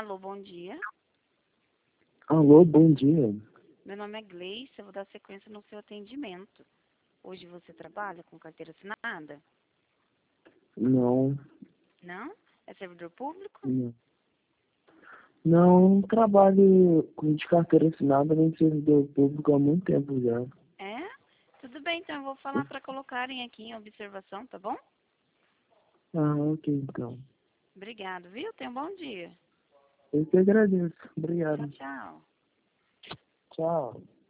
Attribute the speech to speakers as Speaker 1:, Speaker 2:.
Speaker 1: Alô, bom dia.
Speaker 2: Alô, bom dia.
Speaker 1: Meu nome é Gleice, eu vou dar sequência no seu atendimento. Hoje você trabalha com carteira assinada?
Speaker 2: Não,
Speaker 1: Não? É servidor público?
Speaker 2: não. Não trabalho com de carteira assinada nem servidor público há muito tempo já.
Speaker 1: É? Tudo bem, então eu vou falar para colocarem aqui em observação, tá bom?
Speaker 2: Ah, ok, então.
Speaker 1: Obrigado, viu? Tenha um bom dia.
Speaker 2: Eu que agradeço.
Speaker 1: Tchau,
Speaker 2: Obrigado.
Speaker 1: tchau.
Speaker 2: Tchau.